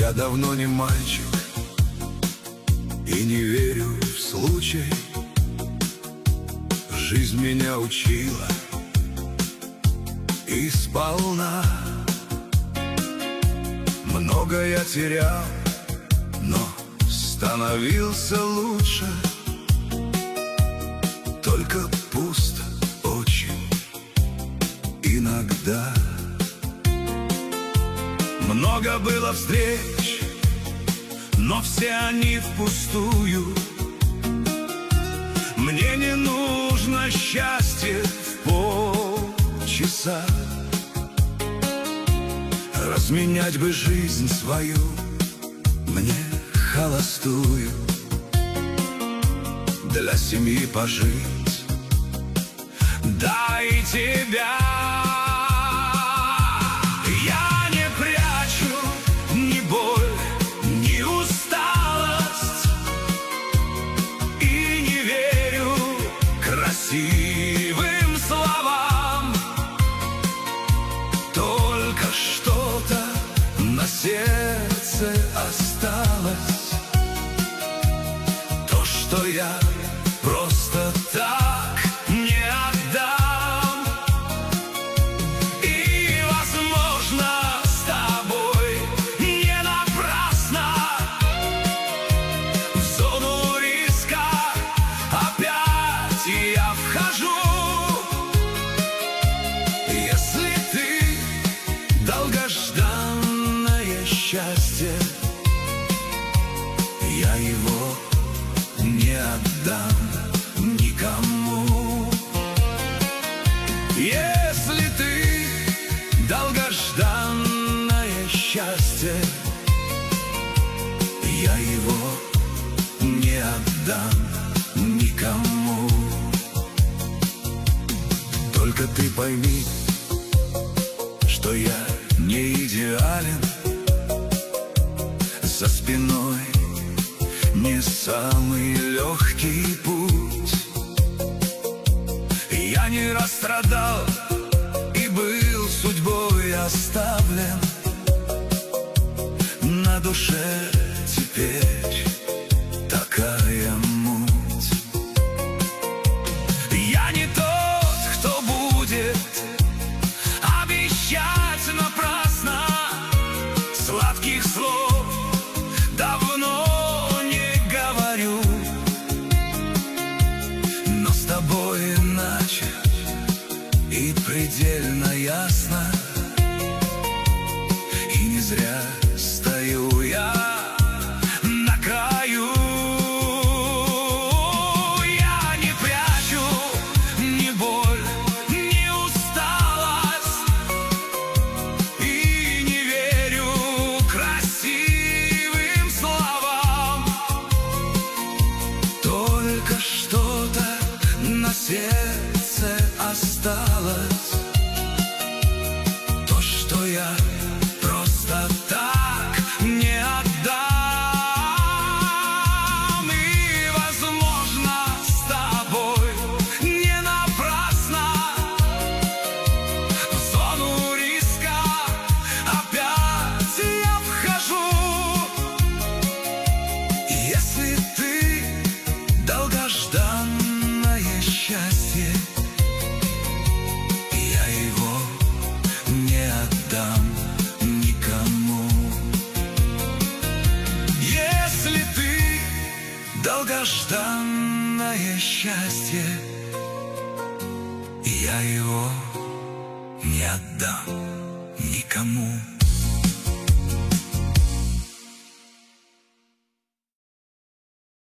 Я давно не мальчик и не верю в случай. Жизнь меня учила и сполна. Много я терял, но становился лучше. Только пусто очень иногда. Много было встреч, но все они впустую. Мне не нужно счастье в полчаса. Разменять бы жизнь свою мне холостую, для семьи пожить, да и тебя. Я не прячу ни боль, ни усталость, и не верю красивым словам. Только что-то на сердце осталось, то, что я просто так не отдам. И, возможно, с тобой не напрасно в зону риска опять я вхожу. Если ты долгожданное счастье, я его не отдам никому. Если ты долгожданное счастье, я его не отдам никому. Только ты пойми, что я не идеален. За спиной не самый легкий путь. Я не расстрадал и был судьбой оставлен. На душе теперь такая муть. Я не тот, кто будет обещать напрасно. Сладких слов давно не говорю, но с тобой иначе и предельно ясно. И не зря стою я на краю. Я не прячу ни боль, ни усталость, и не верю красивым словам. Только что-то на сердце осталось, то, что я просто так не отдам. И, возможно, с тобой не напрасно в зону риска опять я вхожу. Если ты долгожданное счастье, я его не отдам никому. Если ты долгожданное счастье, я его не отдам никому.